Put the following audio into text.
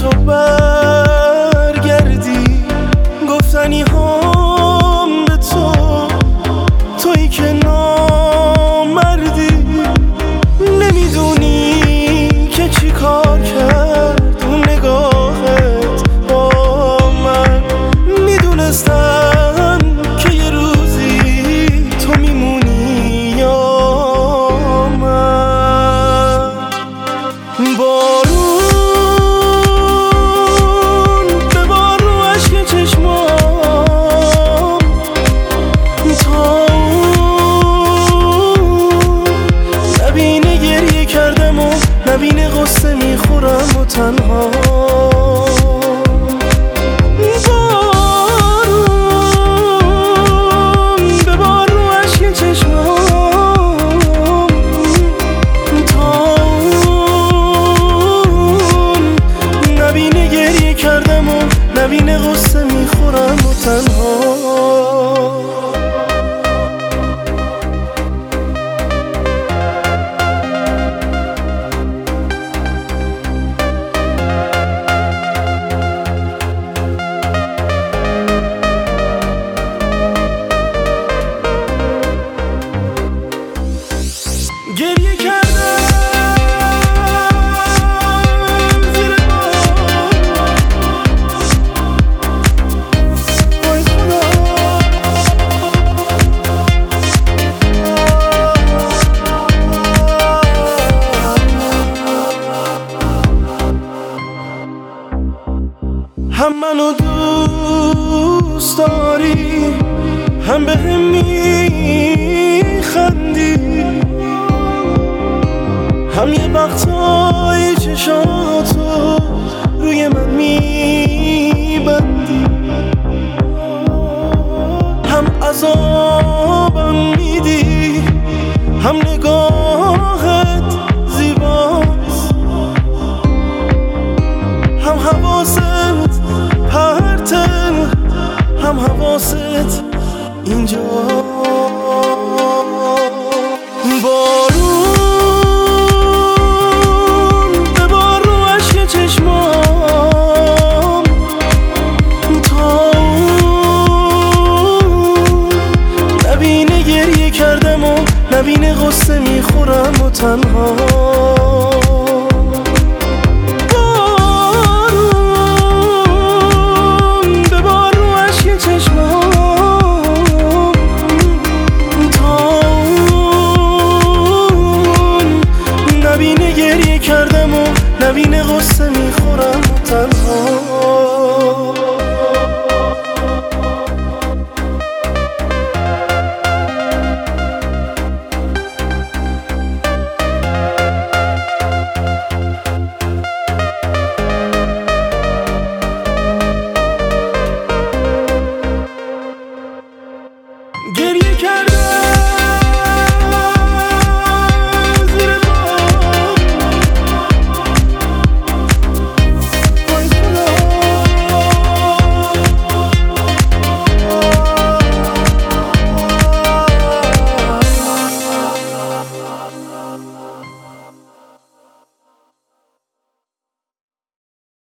تو برگردی، گفتنی هم به تو، تویی که نامردی. نمیدونی که چی کار کرد اون نگاهت با من. میدونستم که یه روزی تو میمونی یا من. بارون ببار رو اشک چشمام، تا نبینه گریه کردم و نبینه غصه میخورم و تنها. بارون ببار رو اشک چشمام، تا نبینه گریه کردم و نبینه غصه میخورم و تنها. گریه کردم زیر بار، وای خدا. هم منو دوست داری، هم بهم میخندی، هم یه وقتایی چشاتو روی من میبندی، هم عذابم میدی، هم نگاهت زیباست، هم حواست پرته، هم حواست اینجا. بارون ببار رو اشک چشمام، تا نبینه گریه کردم و نبینه غصه میخورم و تنها. بارون ببار رو اشک چشمام، تا نبینه گریه کردم و نبینه غصه میخورم و تنها. گریه کردم